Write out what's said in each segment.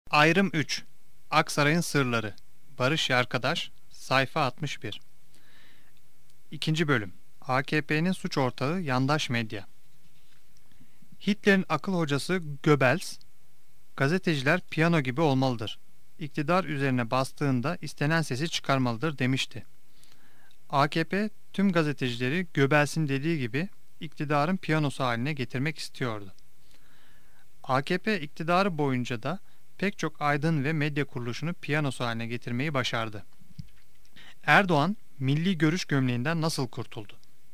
Ayrım 3. Aksaray'ın Sırları. Barış Yarkadaş. Sayfa 61. İkinci bölüm. AKP'nin suç ortağı yandaş medya. Hitler'in akıl hocası Goebbels, gazeteciler piyano gibi olmalıdır. İktidar üzerine bastığında istenen sesi çıkarmalıdır demişti. AKP tüm gazetecileri Goebbels'in dediği gibi iktidarın piyanosu haline getirmek istiyordu. AKP iktidarı boyunca da pek çok aydın ve medya kuruluşunu piyanosu haline getirmeyi başardı. Erdoğan, milli görüş gömleğinden nasıl kurtuldu?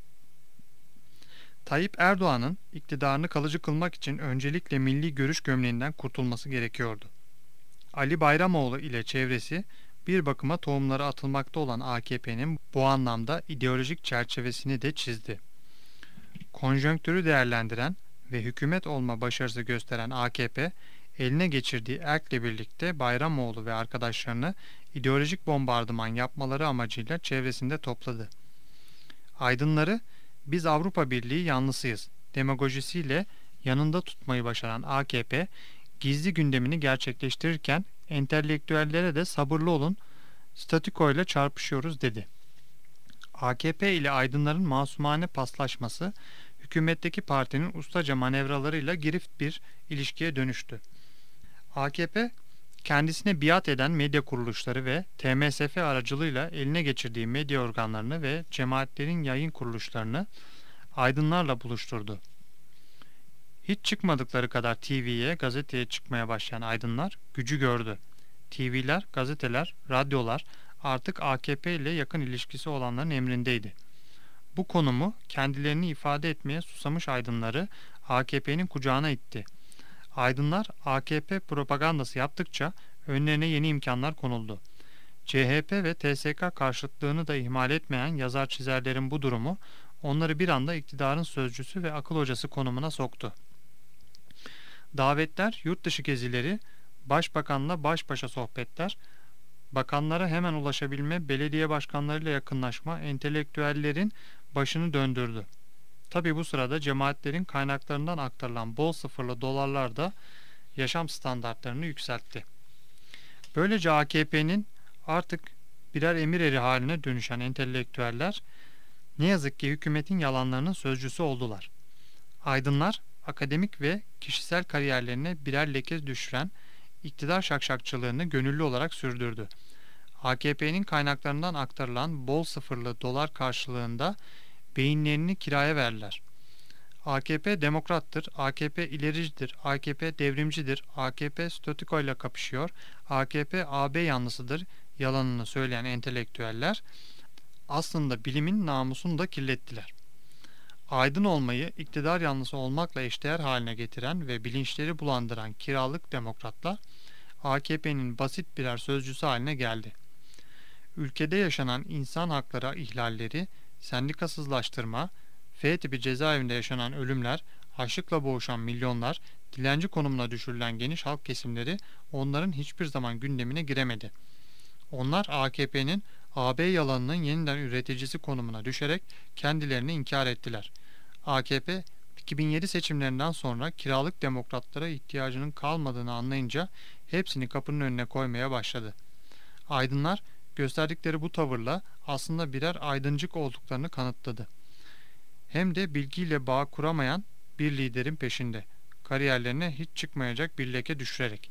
Tayyip Erdoğan'ın iktidarını kalıcı kılmak için öncelikle milli görüş gömleğinden kurtulması gerekiyordu. Ali Bayramoğlu ile çevresi bir bakıma tohumları atılmakta olan AKP'nin bu anlamda ideolojik çerçevesini de çizdi. Konjonktürü değerlendiren ve hükümet olma başarısı gösteren AKP, eline geçirdiği erkle birlikte Bayramoğlu ve arkadaşlarını ideolojik bombardıman yapmaları amacıyla çevresinde topladı. Aydınları "biz Avrupa Birliği yanlısıyız" demagojisiyle yanında tutmayı başaran AKP, gizli gündemini gerçekleştirirken entelektüellere de sabırlı olun, statükoyla çarpışıyoruz dedi. AKP ile aydınların masumane paslaşması, hükümetteki partinin ustaca manevralarıyla girift bir ilişkiye dönüştü. AKP, kendisine biat eden medya kuruluşları ve TMSF aracılığıyla eline geçirdiği medya organlarını ve cemaatlerin yayın kuruluşlarını aydınlarla buluşturdu. Hiç çıkmadıkları kadar TV'ye, gazeteye çıkmaya başlayan aydınlar gücü gördü. TV'ler, gazeteler, radyolar artık AKP ile yakın ilişkisi olanların emrindeydi. Bu konumu kendilerini ifade etmeye susamış aydınları AKP'nin kucağına itti. Aydınlar AKP propagandası yaptıkça önlerine yeni imkanlar konuldu. CHP ve TSK karşıtlığını da ihmal etmeyen yazar çizerlerin bu durumu onları bir anda iktidarın sözcüsü ve akıl hocası konumuna soktu. Davetler, yurt dışı gezileri, başbakanla baş başa sohbetler, bakanlara hemen ulaşabilme, belediye başkanlarıyla yakınlaşma, entelektüellerin başını döndürdü. Tabi bu sırada cemaatlerin kaynaklarından aktarılan bol sıfırlı dolarlar da yaşam standartlarını yükseltti. Böylece AKP'nin artık birer emir eri haline dönüşen entelektüeller ne yazık ki hükümetin yalanlarının sözcüsü oldular. Aydınlar akademik ve kişisel kariyerlerine birer leke düşüren iktidar şakşakçılığını gönüllü olarak sürdürdü. AKP'nin kaynaklarından aktarılan bol sıfırlı dolar karşılığında beyinlerini kiraya verdiler. AKP demokrattır, AKP ilericidir, AKP devrimcidir, AKP statükoyla kapışıyor, AKP AB yanlısıdır yalanını söyleyen entelektüeller aslında bilimin namusunu da kirlettiler. Aydın olmayı iktidar yanlısı olmakla eşdeğer haline getiren ve bilinçleri bulandıran kiralık demokratlar AKP'nin basit birer sözcüsü haline geldi. Ülkede yaşanan insan hakları ihlalleri, sendikasızlaştırma, F tipi cezaevinde yaşanan ölümler, açlıkla boğuşan milyonlar, dilenci konumuna düşürülen geniş halk kesimleri onların hiçbir zaman gündemine giremedi. Onlar AKP'nin AB yalanının yeniden üreticisi konumuna düşerek kendilerini inkar ettiler. AKP 2007 seçimlerinden sonra kiralık demokratlara ihtiyacının kalmadığını anlayınca hepsini kapının önüne koymaya başladı. Aydınlar gösterdikleri bu tavırla aslında birer aydıncık olduklarını kanıtladı. Hem de bilgiyle bağ kuramayan bir liderin peşinde, kariyerlerine hiç çıkmayacak bir leke düşürerek.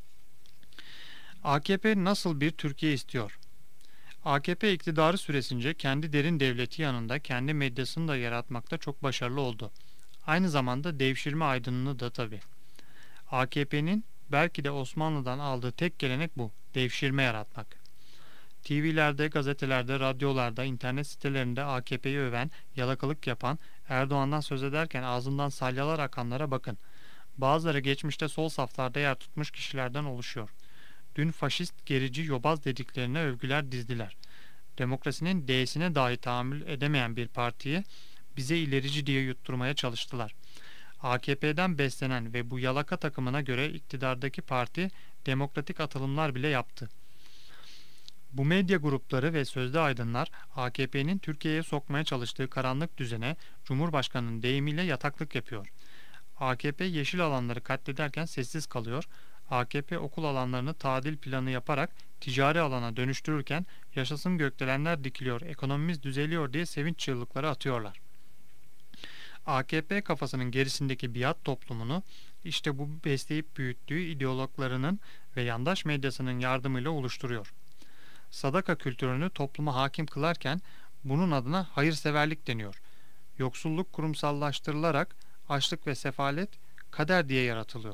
AKP nasıl bir Türkiye istiyor? AKP iktidarı süresince kendi derin devleti yanında kendi medyasını da yaratmakta çok başarılı oldu. Aynı zamanda devşirme aydınlığı da tabii. AKP'nin belki de Osmanlı'dan aldığı tek gelenek bu, devşirme yaratmak. TV'lerde, gazetelerde, radyolarda, internet sitelerinde AKP'yi öven, yalakalık yapan, Erdoğan'dan söz ederken ağzından salyalar akanlara bakın. Bazıları geçmişte sol saflarda yer tutmuş kişilerden oluşuyor. Dün faşist, gerici, yobaz dediklerine övgüler dizdiler. Demokrasinin D'sine dahi tahammül edemeyen bir partiye bize ilerici diye yutturmaya çalıştılar. AKP'den beslenen ve bu yalaka takımına göre iktidardaki parti demokratik atılımlar bile yaptı. Bu medya grupları ve sözde aydınlar AKP'nin Türkiye'ye sokmaya çalıştığı karanlık düzene Cumhurbaşkanı'nın deyimiyle yataklık yapıyor. AKP yeşil alanları katlederken sessiz kalıyor. AKP okul alanlarını tadil planı yaparak ticari alana dönüştürürken yaşasın gökdelenler dikiliyor, ekonomimiz düzeliyor diye sevinç çığlıkları atıyorlar. AKP kafasının gerisindeki biat toplumunu işte bu besleyip büyüttüğü ideologlarının ve yandaş medyasının yardımıyla oluşturuyor. Sadaka kültürünü topluma hakim kılarken bunun adına hayırseverlik deniyor. Yoksulluk kurumsallaştırılarak açlık ve sefalet kader diye yaratılıyor.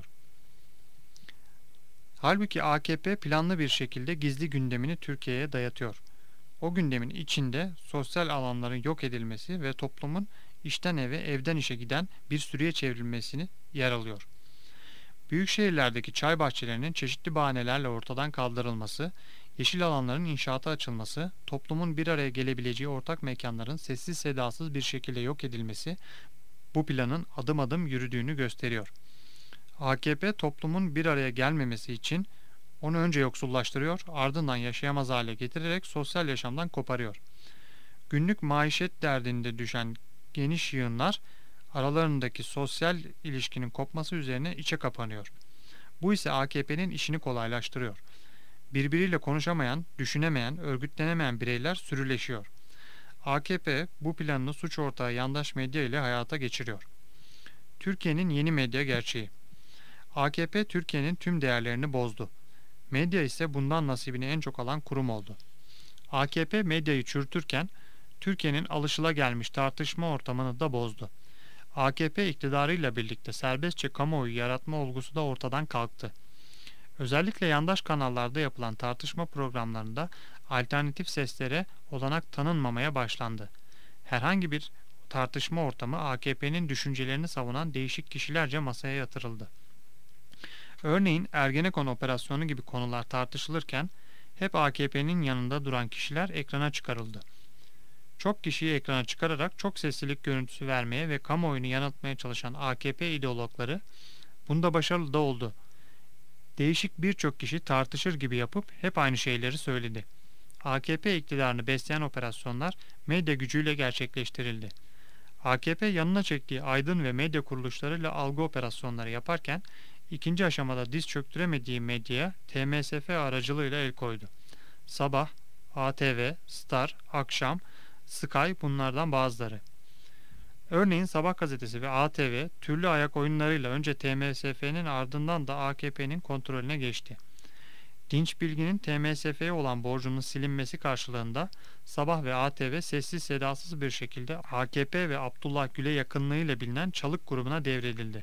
Halbuki AKP planlı bir şekilde gizli gündemini Türkiye'ye dayatıyor. O gündemin içinde sosyal alanların yok edilmesi ve toplumun işten eve, evden işe giden bir sürüye çevrilmesini yer alıyor. Büyük şehirlerdeki çay bahçelerinin çeşitli bahanelerle ortadan kaldırılması, yeşil alanların inşaata açılması, toplumun bir araya gelebileceği ortak mekanların sessiz sedasız bir şekilde yok edilmesi bu planın adım adım yürüdüğünü gösteriyor. AKP toplumun bir araya gelmemesi için onu önce yoksullaştırıyor, ardından yaşayamaz hale getirerek sosyal yaşamdan koparıyor. Günlük maişet derdinde düşen geniş yığınlar aralarındaki sosyal ilişkinin kopması üzerine içe kapanıyor. Bu ise AKP'nin işini kolaylaştırıyor. Birbiriyle konuşamayan, düşünemeyen, örgütlenemeyen bireyler sürüleşiyor. AKP bu planını suç ortağı yandaş medya ile hayata geçiriyor. Türkiye'nin yeni medya gerçeği. AKP Türkiye'nin tüm değerlerini bozdu. Medya ise bundan nasibini en çok alan kurum oldu. AKP medyayı çürütürken Türkiye'nin alışılagelmiş tartışma ortamını da bozdu. AKP iktidarıyla birlikte serbestçe kamuoyu yaratma olgusu da ortadan kalktı. Özellikle yandaş kanallarda yapılan tartışma programlarında alternatif seslere olanak tanınmamaya başlandı. Herhangi bir tartışma ortamı AKP'nin düşüncelerini savunan değişik kişilerce masaya yatırıldı. Örneğin Ergenekon operasyonu gibi konular tartışılırken hep AKP'nin yanında duran kişiler ekrana çıkarıldı. Çok kişiyi ekrana çıkararak çok seslilik görüntüsü vermeye ve kamuoyunu yanıltmaya çalışan AKP ideologları bunda başarılı da oldu. Değişik birçok kişi tartışır gibi yapıp hep aynı şeyleri söyledi. AKP iktidarını besleyen operasyonlar medya gücüyle gerçekleştirildi. AKP yanına çektiği aydın ve medya kuruluşlarıyla algı operasyonları yaparken ikinci aşamada diz çöktüremediği medyaya TMSF aracılığıyla el koydu. Sabah, ATV, Star, Akşam, Sky bunlardan bazıları. Örneğin Sabah gazetesi ve ATV türlü ayak oyunlarıyla önce TMSF'nin ardından da AKP'nin kontrolüne geçti. Dinç Bilgin'in TMSF'ye olan borcunun silinmesi karşılığında Sabah ve ATV sessiz sedasız bir şekilde AKP ve Abdullah Gül'e yakınlığıyla bilinen Çalık grubuna devredildi.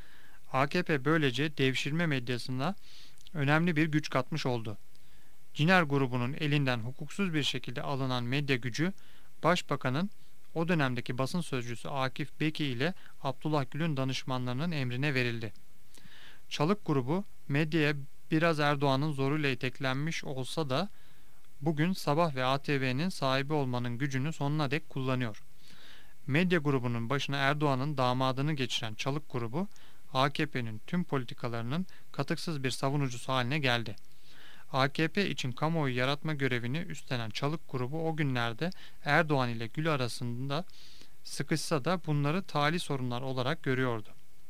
AKP böylece devşirme medyasına önemli bir güç katmış oldu. Ciner grubunun elinden hukuksuz bir şekilde alınan medya gücü, Başbakanın o dönemdeki basın sözcüsü Akif Beki ile Abdullah Gül'ün danışmanlarının emrine verildi. Çalık grubu medyaya biraz Erdoğan'ın zoruyla iteklenmiş olsa da bugün Sabah ve ATV'nin sahibi olmanın gücünü sonuna dek kullanıyor. Medya grubunun başına Erdoğan'ın damadını geçiren Çalık grubu, AKP'nin tüm politikalarının katıksız bir savunucusu haline geldi. AKP için kamuoyu yaratma görevini üstlenen Çalık grubu o günlerde Erdoğan ile Gül arasında sıkışsa da bunları tali sorunlar olarak görüyordu.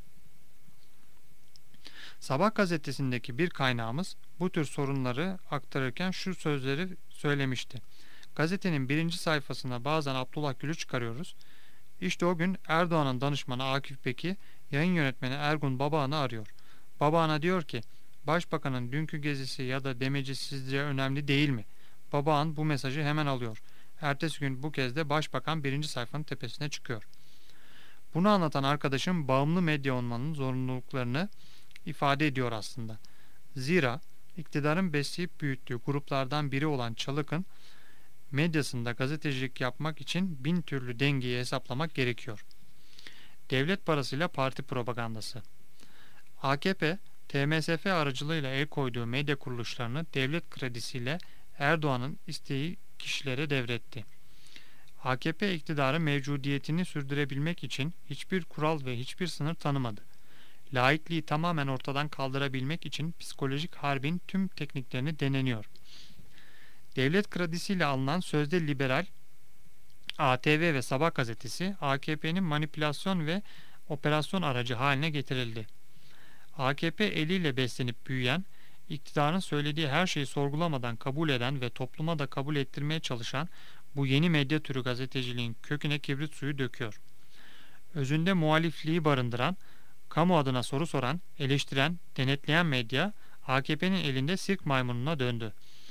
Sabah gazetesindeki bir kaynağımız bu tür sorunları aktarırken şu sözleri söylemişti. Gazetenin birinci sayfasına bazen Abdullah Gül'ü çıkarıyoruz. İşte o gün Erdoğan'ın danışmanı Akif Beki, yayın yönetmeni Ergun Babağan'ı arıyor. Babağan'a diyor ki, Başbakanın dünkü gezisi ya da demeci sizce önemli değil mi? Babağan bu mesajı hemen alıyor. Ertesi gün bu kez de Başbakan birinci sayfanın tepesine çıkıyor. Bunu anlatan arkadaşım bağımlı medya olmanın zorunluluklarını ifade ediyor aslında. Zira iktidarın besleyip büyüttüğü gruplardan biri olan Çalık'ın medyasında gazetecilik yapmak için bin türlü dengeyi hesaplamak gerekiyor. Devlet parasıyla parti propagandası. AKP, TMSF aracılığıyla el koyduğu medya kuruluşlarını devlet kredisiyle Erdoğan'ın isteği kişilere devretti. AKP iktidarı mevcudiyetini sürdürebilmek için hiçbir kural ve hiçbir sınır tanımadı. Laikliği tamamen ortadan kaldırabilmek için psikolojik harbin tüm tekniklerini deneniyor. Devlet kredisiyle alınan sözde liberal ATV ve Sabah gazetesi AKP'nin manipülasyon ve operasyon aracı haline getirildi. AKP eliyle beslenip büyüyen, iktidarın söylediği her şeyi sorgulamadan kabul eden ve topluma da kabul ettirmeye çalışan bu yeni medya türü gazeteciliğin köküne kibrit suyu döküyor. Özünde muhalifliği barındıran, kamu adına soru soran, eleştiren, denetleyen medya AKP'nin elinde sirk maymununa döndü.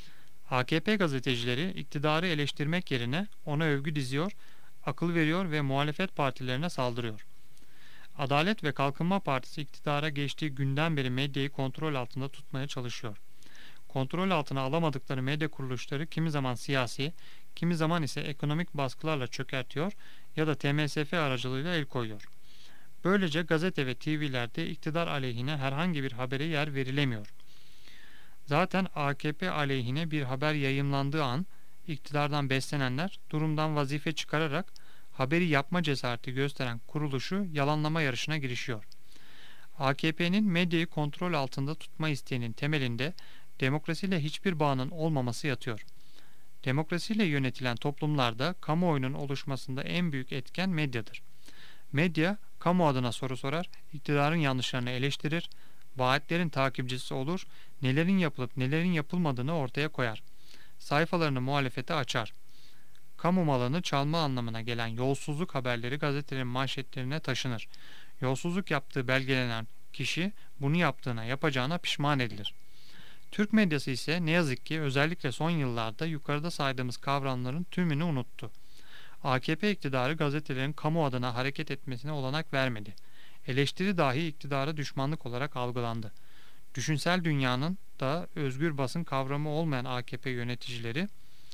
AKP gazetecileri iktidarı eleştirmek yerine ona övgü diziyor, akıl veriyor ve muhalefet partilerine saldırıyor. Adalet ve Kalkınma Partisi iktidara geçtiği günden beri medyayı kontrol altında tutmaya çalışıyor. Kontrol altına alamadıkları medya kuruluşları kimi zaman siyasi, kimi zaman ise ekonomik baskılarla çökertiyor ya da TMSF aracılığıyla el koyuyor. Böylece gazete ve TV'lerde iktidar aleyhine herhangi bir habere yer verilemiyor. Zaten AKP aleyhine bir haber yayımlandığı an iktidardan beslenenler durumdan vazife çıkararak haberi yapma cesareti gösteren kuruluşu yalanlama yarışına girişiyor. AKP'nin medyayı kontrol altında tutma isteğinin temelinde demokrasiyle hiçbir bağının olmaması yatıyor. Demokrasiyle yönetilen toplumlarda kamuoyunun oluşmasında en büyük etken medyadır. Medya, kamu adına soru sorar, iktidarın yanlışlarını eleştirir, vaatlerin takipçisi olur, nelerin yapılıp nelerin yapılmadığını ortaya koyar. Sayfalarını muhalefete açar. Kamu malını çalma anlamına gelen yolsuzluk haberleri gazetelerin manşetlerine taşınır. Yolsuzluk yaptığı belgelenen kişi bunu yapacağına pişman edilir. Türk medyası ise ne yazık ki özellikle son yıllarda yukarıda saydığımız kavramların tümünü unuttu. AKP iktidarı gazetelerin kamu adına hareket etmesine olanak vermedi. Eleştiri dahi iktidara düşmanlık olarak algılandı. Düşünsel dünyanın da özgür basın kavramı olmayan AKP yöneticileri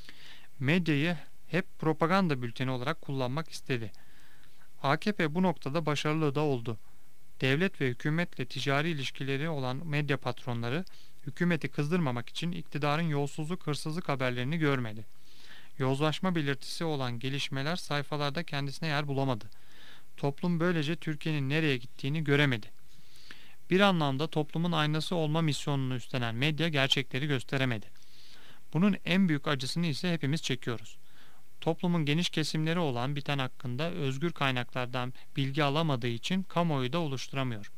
medyayı hep propaganda bülteni olarak kullanmak istedi. AKP bu noktada başarılı da oldu. Devlet ve hükümetle ticari ilişkileri olan medya patronları hükümeti kızdırmamak için iktidarın yolsuzluk, hırsızlık haberlerini görmedi. Yozlaşma belirtisi olan gelişmeler sayfalarda kendisine yer bulamadı. Toplum böylece Türkiye'nin nereye gittiğini göremedi. Bir anlamda toplumun aynası olma misyonunu üstlenen medya gerçekleri gösteremedi. Bunun en büyük acısını ise hepimiz çekiyoruz. Toplumun geniş kesimleri olan biten hakkında özgür kaynaklardan bilgi alamadığı için kamuoyu da oluşturamıyor.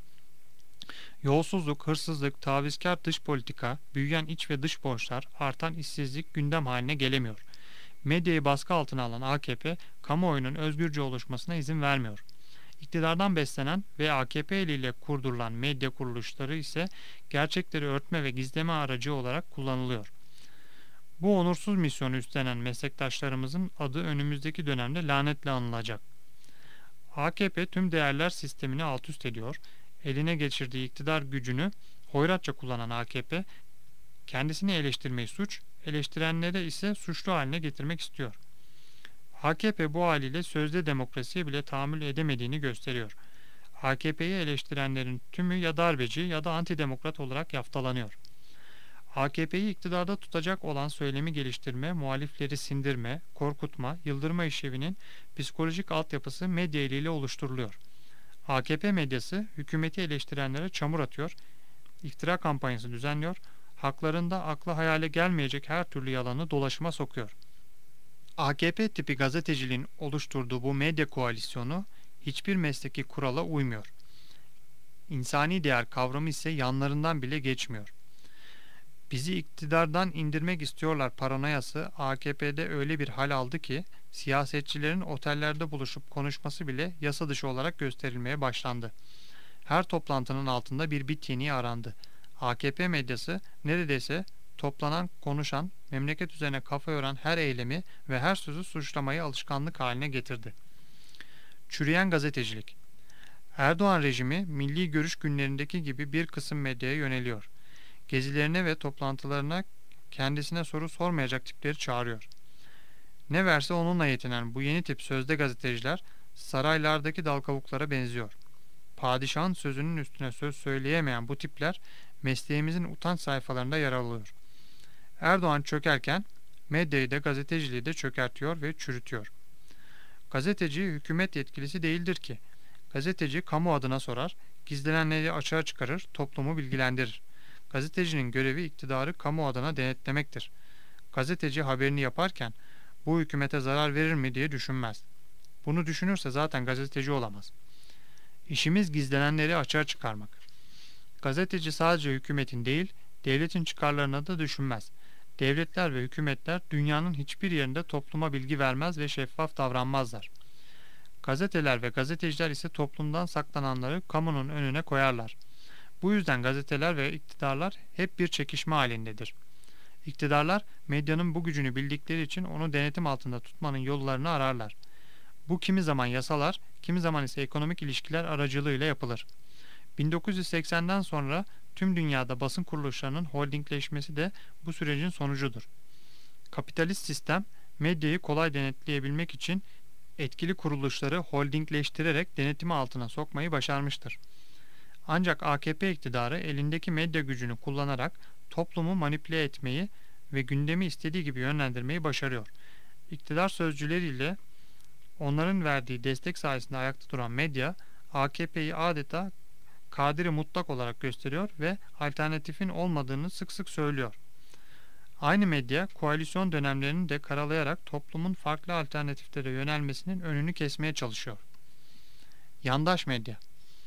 Yolsuzluk, hırsızlık, tavizkar dış politika, büyüyen iç ve dış borçlar, artan işsizlik gündem haline gelemiyor. Medyayı baskı altına alan AKP, kamuoyunun özgürce oluşmasına izin vermiyor. İktidardan beslenen ve AKP eliyle kurdurulan medya kuruluşları ise gerçekleri örtme ve gizleme aracı olarak kullanılıyor. Bu onursuz misyonu üstlenen meslektaşlarımızın adı önümüzdeki dönemde lanetle anılacak. AKP tüm değerler sistemini alt üst ediyor, eline geçirdiği iktidar gücünü hoyratça kullanan AKP, kendisini eleştirmeyi suç, eleştirenleri ise suçlu haline getirmek istiyor. AKP bu haliyle sözde demokrasiye bile tahammül edemediğini gösteriyor. AKP'yi eleştirenlerin tümü ya darbeci ya da antidemokrat olarak yaftalanıyor. AKP'yi iktidarda tutacak olan söylemi geliştirme, muhalifleri sindirme, korkutma, yıldırma işlevinin psikolojik altyapısı medya eliyle oluşturuluyor. AKP medyası hükümeti eleştirenlere çamur atıyor, iftira kampanyası düzenliyor, haklarında akla hayale gelmeyecek her türlü yalanı dolaşıma sokuyor. AKP tipi gazeteciliğin oluşturduğu bu medya koalisyonu hiçbir mesleki kurala uymuyor. İnsani değer kavramı ise yanlarından bile geçmiyor. Bizi iktidardan indirmek istiyorlar paranoyası AKP'de öyle bir hal aldı ki siyasetçilerin otellerde buluşup konuşması bile yasa dışı olarak gösterilmeye başlandı. Her toplantının altında bir bit yeniği arandı. AKP medyası neredeyse toplanan, konuşan, memleket üzerine kafa yoran her eylemi ve her sözü suçlamayı alışkanlık haline getirdi. Çürüyen gazetecilik. Erdoğan rejimi milli görüş günlerindeki gibi bir kısım medyaya yöneliyor. Gezilerine ve toplantılarına kendisine soru sormayacak tipleri çağırıyor. Ne verse onunla yetinen bu yeni tip sözde gazeteciler saraylardaki dal kavuklara benziyor. Padişahın sözünün üstüne söz söyleyemeyen bu tipler mesleğimizin utanç sayfalarında yer alıyor. Erdoğan çökerken medyayı da gazeteciliği de çökertiyor ve çürütüyor. Gazeteci hükümet yetkilisi değildir ki. Gazeteci kamu adına sorar, gizlenenleri açığa çıkarır, toplumu bilgilendirir. Gazetecinin görevi iktidarı kamu adına denetlemektir. Gazeteci haberini yaparken bu hükümete zarar verir mi diye düşünmez. Bunu düşünürse zaten gazeteci olamaz. İşimiz gizlenenleri açığa çıkarmak. Gazeteci sadece hükümetin değil, devletin çıkarlarına da düşünmez. Devletler ve hükümetler dünyanın hiçbir yerinde topluma bilgi vermez ve şeffaf davranmazlar. Gazeteler ve gazeteciler ise toplumdan saklananları kamunun önüne koyarlar. Bu yüzden gazeteler ve iktidarlar hep bir çekişme halindedir. İktidarlar medyanın bu gücünü bildikleri için onu denetim altında tutmanın yollarını ararlar. Bu kimi zaman yasalar, kimi zaman ise ekonomik ilişkiler aracılığıyla yapılır. 1980'den sonra tüm dünyada basın kuruluşlarının holdingleşmesi de bu sürecin sonucudur. Kapitalist sistem medyayı kolay denetleyebilmek için etkili kuruluşları holdingleştirerek denetimi altına sokmayı başarmıştır. Ancak AKP iktidarı elindeki medya gücünü kullanarak toplumu manipüle etmeyi ve gündemi istediği gibi yönlendirmeyi başarıyor. İktidar sözcüleriyle onların verdiği destek sayesinde ayakta duran medya AKP'yi adeta kadiri mutlak olarak gösteriyor ve alternatifin olmadığını sık sık söylüyor. Aynı medya koalisyon dönemlerini de karalayarak toplumun farklı alternatiflere yönelmesinin önünü kesmeye çalışıyor. Yandaş medya.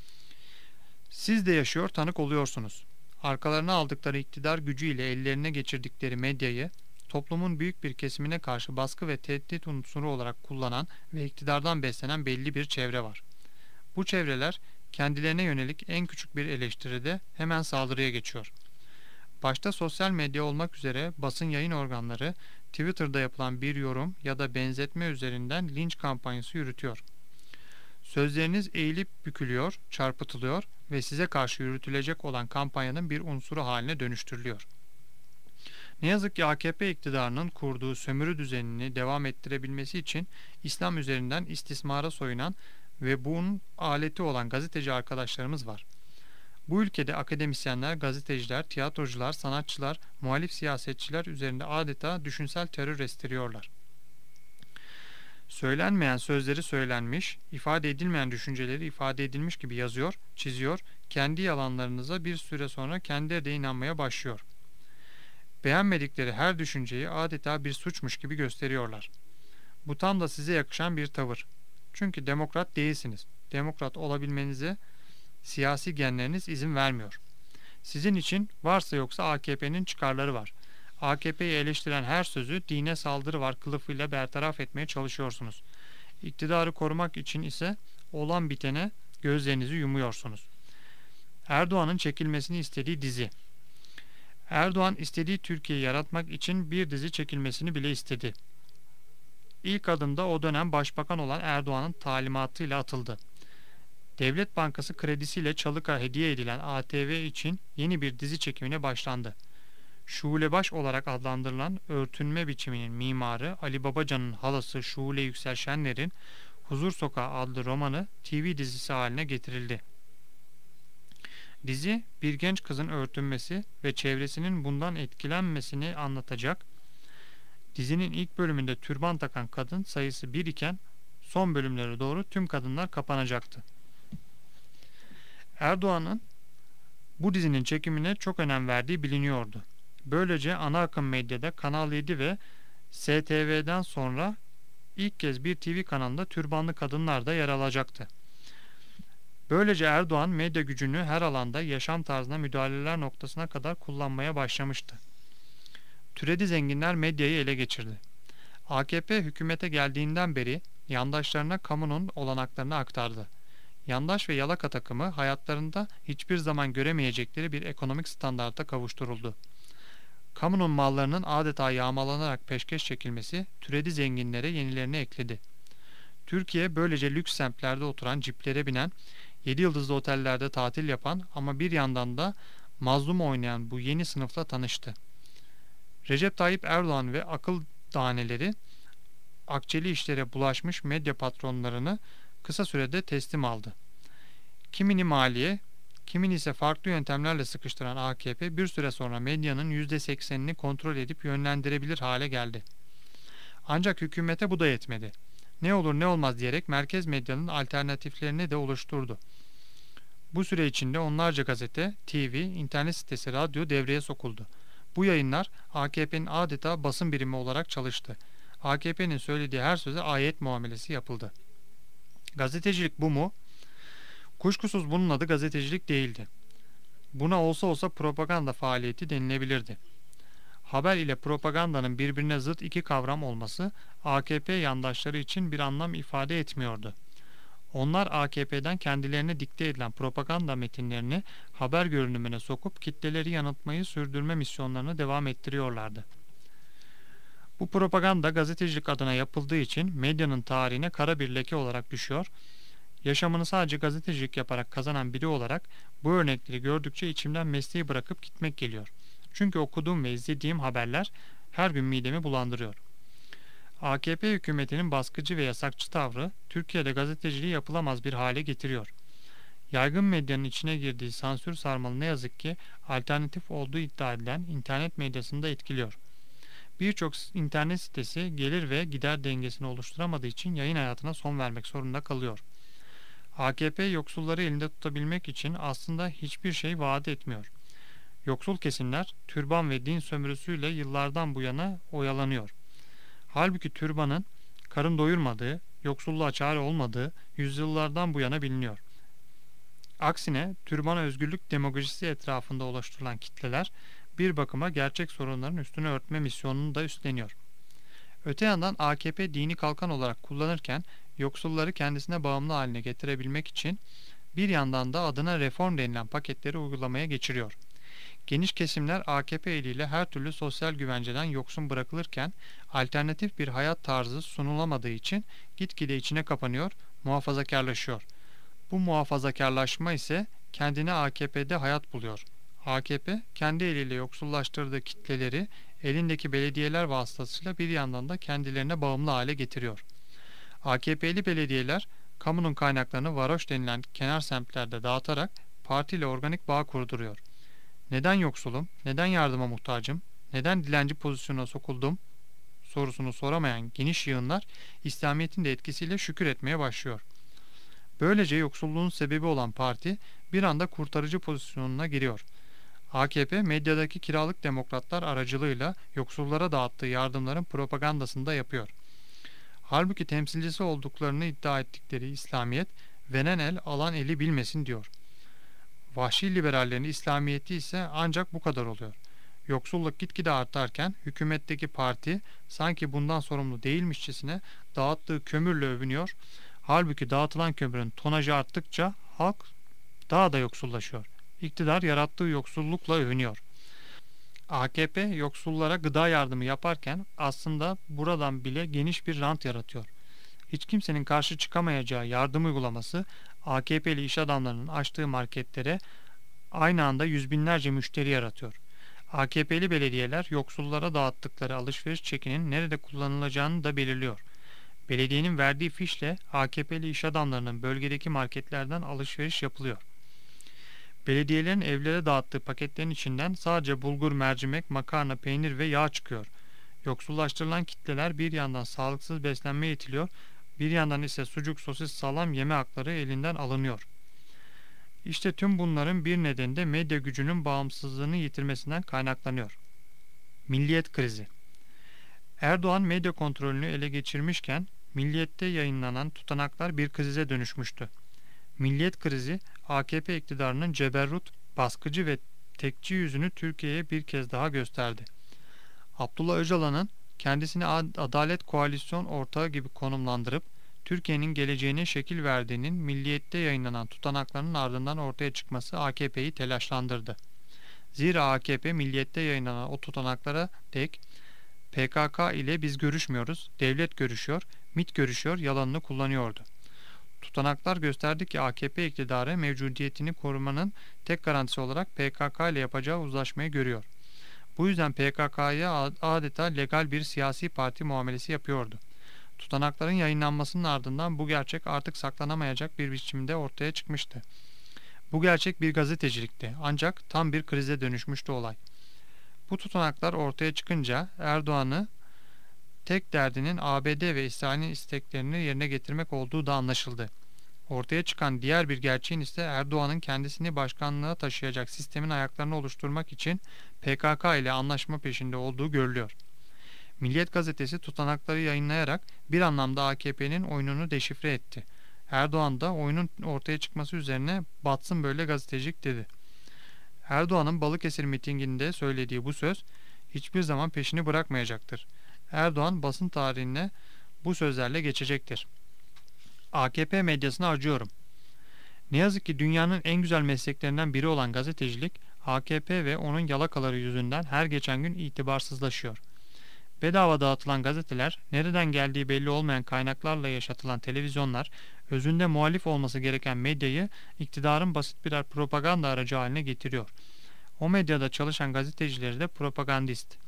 Siz de yaşıyor, tanık oluyorsunuz. Arkalarına aldıkları iktidar gücüyle ellerine geçirdikleri medyayı toplumun büyük bir kesimine karşı baskı ve tehdit unsuru olarak kullanan ve iktidardan beslenen belli bir çevre var. Bu çevreler kendilerine yönelik en küçük bir eleştiride hemen saldırıya geçiyor. Başta sosyal medya olmak üzere basın yayın organları Twitter'da yapılan bir yorum ya da benzetme üzerinden linç kampanyası yürütüyor. Sözleriniz eğilip bükülüyor, çarpıtılıyor ve size karşı yürütülecek olan kampanyanın bir unsuru haline dönüştürülüyor. Ne yazık ki AKP iktidarının kurduğu sömürü düzenini devam ettirebilmesi için İslam üzerinden istismara soyunan ve bunun aleti olan gazeteci arkadaşlarımız var. Bu ülkede akademisyenler, gazeteciler, tiyatrocular, sanatçılar, muhalif siyasetçiler üzerinde adeta düşünsel terör estiriyorlar. Söylenmeyen sözleri söylenmiş, ifade edilmeyen düşünceleri ifade edilmiş gibi yazıyor, çiziyor, kendi yalanlarınıza bir süre sonra kendileri de inanmaya başlıyor. Beğenmedikleri her düşünceyi adeta bir suçmuş gibi gösteriyorlar. Bu tam da size yakışan bir tavır. Çünkü demokrat değilsiniz. Demokrat olabilmenize siyasi genleriniz izin vermiyor. Sizin için varsa yoksa AKP'nin çıkarları var. AKP'yi eleştiren her sözü dine saldırı var kılıfıyla bertaraf etmeye çalışıyorsunuz. İktidarı korumak için ise olan bitene gözlerinizi yumuyorsunuz. Erdoğan'ın çekilmesini istediği dizi. Erdoğan istediği Türkiye'yi yaratmak için bir dizi çekilmesini bile istedi. İlk adımda o dönem başbakan olan Erdoğan'ın talimatıyla atıldı. Devlet Bankası kredisiyle Çalık'a hediye edilen ATV için yeni bir dizi çekimine başlandı. Şulebaş olarak adlandırılan örtünme biçiminin mimarı Ali Babacan'ın halası Şule Yüksel Şenler'in Huzur Sokağı adlı romanı TV dizisi haline getirildi. Dizi bir genç kızın örtünmesi ve çevresinin bundan etkilenmesini anlatacak. Dizinin ilk bölümünde türban takan kadın sayısı 1 iken son bölümlere doğru tüm kadınlar kapanacaktı. Erdoğan'ın bu dizinin çekimine çok önem verdiği biliniyordu. Böylece ana akım medyada Kanal 7 ve STV'den sonra ilk kez bir TV kanalında türbanlı kadınlar da yer alacaktı. Böylece Erdoğan medya gücünü her alanda yaşam tarzına müdahaleler noktasına kadar kullanmaya başlamıştı. Türedi zenginler medyayı ele geçirdi. AKP hükümete geldiğinden beri yandaşlarına kamunun olanaklarını aktardı. Yandaş ve yalaka takımı hayatlarında hiçbir zaman göremeyecekleri bir ekonomik standarta kavuşturuldu. Kamunun mallarının adeta yağmalanarak peşkeş çekilmesi türedi zenginlere yenilerini ekledi. Türkiye böylece lüks semtlerde oturan ciplere binen, 7 yıldızlı otellerde tatil yapan ama bir yandan da mazlum oynayan bu yeni sınıfla tanıştı. Recep Tayyip Erdoğan ve akıl daneleri akçeli işlere bulaşmış medya patronlarını kısa sürede teslim aldı. Kimini maliye, kimini ise farklı yöntemlerle sıkıştıran AKP bir süre sonra medyanın %80'ini kontrol edip yönlendirebilir hale geldi. Ancak hükümete bu da yetmedi. Ne olur ne olmaz diyerek merkez medyanın alternatiflerini de oluşturdu. Bu süre içinde onlarca gazete, TV, internet sitesi, radyo devreye sokuldu. Bu yayınlar AKP'nin adeta basın birimi olarak çalıştı. AKP'nin söylediği her söze ayet muamelesi yapıldı. Gazetecilik bu mu? Kuşkusuz bunun adı gazetecilik değildi. Buna olsa olsa propaganda faaliyeti denilebilirdi. Haber ile propagandanın birbirine zıt iki kavram olması AKP yandaşları için bir anlam ifade etmiyordu. Onlar AKP'den kendilerine dikte edilen propaganda metinlerini haber görünümüne sokup kitleleri yanıltmayı sürdürme misyonlarını devam ettiriyorlardı. Bu propaganda gazetecilik adına yapıldığı için medyanın tarihine kara bir leke olarak düşüyor. Yaşamını sadece gazetecilik yaparak kazanan biri olarak bu örnekleri gördükçe içimden mesleği bırakıp gitmek geliyor. Çünkü okuduğum ve izlediğim haberler her gün midemi bulandırıyor. AKP hükümetinin baskıcı ve yasakçı tavrı Türkiye'de gazeteciliği yapılamaz bir hale getiriyor. Yaygın medyanın içine girdiği sansür sarmalı ne yazık ki alternatif olduğu iddia edilen internet medyasını da etkiliyor. Birçok internet sitesi gelir ve gider dengesini oluşturamadığı için yayın hayatına son vermek zorunda kalıyor. AKP yoksulları elinde tutabilmek için aslında hiçbir şey vaat etmiyor. Yoksul kesimler türban ve din sömürüsüyle yıllardan bu yana oyalanıyor. Halbuki türbanın karın doyurmadığı, yoksulluğa çare olmadığı yüzyıllardan bu yana biliniyor. Aksine türbana özgürlük demagojisi etrafında oluşturulan kitleler bir bakıma gerçek sorunların üstünü örtme misyonunu da üstleniyor. Öte yandan AKP dini kalkan olarak kullanırken yoksulları kendisine bağımlı haline getirebilmek için bir yandan da adına reform denilen paketleri uygulamaya geçiriyor. Geniş kesimler AKP eliyle her türlü sosyal güvenceden yoksun bırakılırken alternatif bir hayat tarzı sunulamadığı için gitgide içine kapanıyor, muhafazakarlaşıyor. Bu muhafazakarlaşma ise kendini AKP'de hayat buluyor. AKP kendi eliyle yoksullaştırdığı kitleleri elindeki belediyeler vasıtasıyla bir yandan da kendilerine bağımlı hale getiriyor. AKP'li belediyeler kamunun kaynaklarını varoş denilen kenar semtlerde dağıtarak partiyle organik bağ kurduruyor. Neden yoksulum, neden yardıma muhtacım, neden dilenci pozisyonuna sokuldum sorusunu soramayan geniş yığınlar İslamiyet'in de etkisiyle şükür etmeye başlıyor. Böylece yoksulluğun sebebi olan parti bir anda kurtarıcı pozisyonuna giriyor. AKP medyadaki kiralık demokratlar aracılığıyla yoksullara dağıttığı yardımların propagandasını da yapıyor. Halbuki temsilcisi olduklarını iddia ettikleri İslamiyet, veren el alan eli bilmesin diyor. Vahşi liberallerin İslamiyeti ise ancak bu kadar oluyor. Yoksulluk gitgide artarken hükümetteki parti sanki bundan sorumlu değilmişçesine dağıttığı kömürle övünüyor. Halbuki dağıtılan kömürün tonajı arttıkça halk daha da yoksullaşıyor. İktidar yarattığı yoksullukla övünüyor. AKP yoksullara gıda yardımı yaparken aslında buradan bile geniş bir rant yaratıyor. Hiç kimsenin karşı çıkamayacağı yardım uygulaması AKP'li iş adamlarının açtığı marketlere aynı anda yüz binlerce müşteri yaratıyor. AKP'li belediyeler yoksullara dağıttıkları alışveriş çekinin nerede kullanılacağını da belirliyor. Belediyenin verdiği fişle AKP'li iş adamlarının bölgedeki marketlerden alışveriş yapılıyor. Belediyelerin evlere dağıttığı paketlerin içinden sadece bulgur, mercimek, makarna, peynir ve yağ çıkıyor. Yoksullaştırılan kitleler bir yandan sağlıksız beslenmeye itiliyor, bir yandan ise sucuk, sosis, salam yeme hakları elinden alınıyor. İşte tüm bunların bir nedeni de medya gücünün bağımsızlığını yitirmesinden kaynaklanıyor. Milliyet krizi. Erdoğan medya kontrolünü ele geçirmişken Milliyet'te yayınlanan tutanaklar bir krize dönüşmüştü. Milliyet krizi AKP iktidarının ceberrut, baskıcı ve tekçi yüzünü Türkiye'ye bir kez daha gösterdi. Abdullah Öcalan'ın kendisini Adalet Koalisyon ortağı gibi konumlandırıp Türkiye'nin geleceğine şekil verdiğinin Milliyet'te yayınlanan tutanaklarının ardından ortaya çıkması AKP'yi telaşlandırdı. Zira AKP Milliyet'te yayınlanan o tutanaklara dek PKK ile biz görüşmüyoruz, devlet görüşüyor, MİT görüşüyor yalanını kullanıyordu. Tutanaklar gösterdi ki AKP iktidarı mevcudiyetini korumanın tek garantisi olarak PKK ile yapacağı uzlaşmayı görüyor. Bu yüzden PKK'ya adeta legal bir siyasi parti muamelesi yapıyordu. Tutanakların yayınlanmasının ardından bu gerçek artık saklanamayacak bir biçimde ortaya çıkmıştı. Bu gerçek bir gazetecilikti ancak tam bir krize dönüşmüştü olay. Bu tutanaklar ortaya çıkınca Erdoğan'ı tek derdinin ABD ve İsrail'in isteklerini yerine getirmek olduğu da anlaşıldı. Ortaya çıkan diğer bir gerçeğin ise Erdoğan'ın kendisini başkanlığa taşıyacak sistemin ayaklarını oluşturmak için PKK ile anlaşma peşinde olduğu görülüyor. Milliyet gazetesi tutanakları yayınlayarak bir anlamda AKP'nin oyununu deşifre etti. Erdoğan da oyunun ortaya çıkması üzerine batsın böyle gazetecilik dedi. Erdoğan'ın Balıkesir mitinginde söylediği bu söz hiçbir zaman peşini bırakmayacaktır. Erdoğan basın tarihine bu sözlerle geçecektir. AKP medyasına acıyorum. Ne yazık ki dünyanın en güzel mesleklerinden biri olan gazetecilik, AKP ve onun yalakaları yüzünden her geçen gün itibarsızlaşıyor. Bedava dağıtılan gazeteler, nereden geldiği belli olmayan kaynaklarla yaşatılan televizyonlar, özünde muhalif olması gereken medyayı iktidarın basit birer propaganda aracı haline getiriyor. O medyada çalışan gazetecileri de propagandist.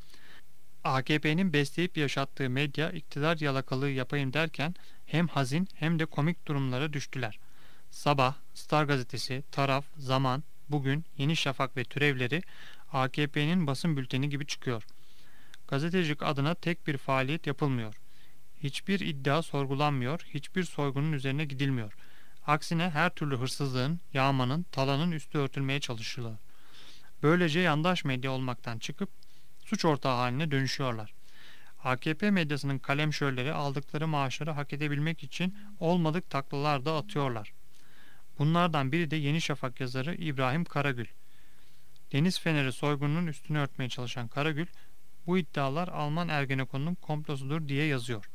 AKP'nin besleyip yaşattığı medya iktidar yalakalığı yapayım derken hem hazin hem de komik durumlara düştüler. Sabah, Star gazetesi, Taraf, Zaman, Bugün, Yeni Şafak ve türevleri AKP'nin basın bülteni gibi çıkıyor. Gazetecilik adına tek bir faaliyet yapılmıyor. Hiçbir iddia sorgulanmıyor, hiçbir soygunun üzerine gidilmiyor. Aksine her türlü hırsızlığın, yağmanın, talanın üstü örtülmeye çalışılıyor. Böylece yandaş medya olmaktan çıkıp suç ortağı haline dönüşüyorlar. AKP medyasının kalemşörleri aldıkları maaşları hak edebilmek için olmadık taklalar da atıyorlar. Bunlardan biri de Yeni Şafak yazarı İbrahim Karagül. Deniz Feneri soygununun üstünü örtmeye çalışan Karagül, bu iddialar Alman Ergenekon'un komplosudur diye yazıyor.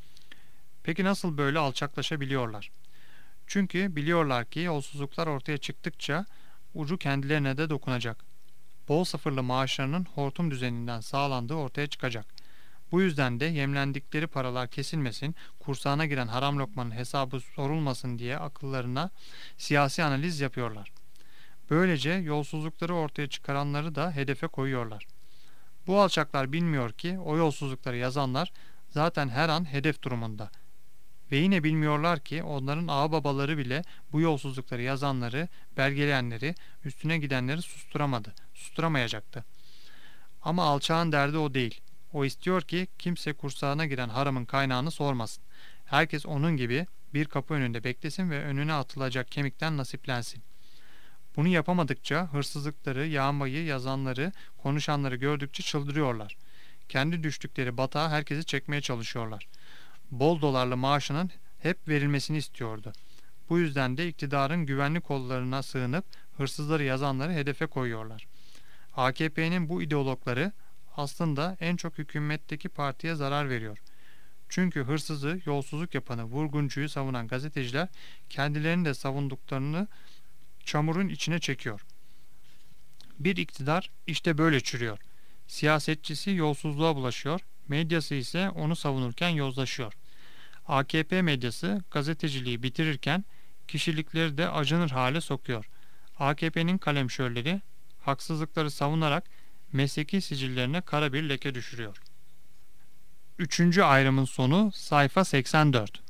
Peki nasıl böyle alçaklaşabiliyorlar? Çünkü biliyorlar ki yolsuzluklar ortaya çıktıkça ucu kendilerine de dokunacak. Bol sıfırlı maaşlarının hortum düzeninden sağlandığı ortaya çıkacak. Bu yüzden de yemlendikleri paralar kesilmesin, kursağına giren haram lokmanın hesabı sorulmasın diye akıllarına siyasi analiz yapıyorlar. Böylece yolsuzlukları ortaya çıkaranları da hedefe koyuyorlar. Bu alçaklar bilmiyor ki o yolsuzlukları yazanlar zaten her an hedef durumunda. Ve yine bilmiyorlar ki onların ağababaları bile bu yolsuzlukları yazanları, belgeleyenleri, üstüne gidenleri susturamadı, susturamayacaktı. Ama alçağın derdi o değil. O istiyor ki kimse kursağına giren haramın kaynağını sormasın. Herkes onun gibi bir kapı önünde beklesin ve önüne atılacak kemikten nasiplensin. Bunu yapamadıkça hırsızlıkları, yağmayı, yazanları, konuşanları gördükçe çıldırıyorlar. Kendi düştükleri batağa herkesi çekmeye çalışıyorlar. Bol dolarlı maaşının hep verilmesini istiyordu. Bu yüzden de iktidarın güvenli kollarına sığınıp hırsızları yazanları hedefe koyuyorlar. AKP'nin bu ideologları aslında en çok hükümetteki partiye zarar veriyor. Çünkü hırsızı, yolsuzluk yapanı, vurguncuyu savunan gazeteciler kendilerini de savunduklarını çamurun içine çekiyor. Bir iktidar işte böyle çürüyor. Siyasetçisi yolsuzluğa bulaşıyor, medyası ise onu savunurken yozlaşıyor. AKP medyası gazeteciliği bitirirken kişilikleri de acınır hale sokuyor. AKP'nin kalemşörleri haksızlıkları savunarak mesleki sicillerine kara bir leke düşürüyor. Üçüncü ayrımın sonu sayfa 84.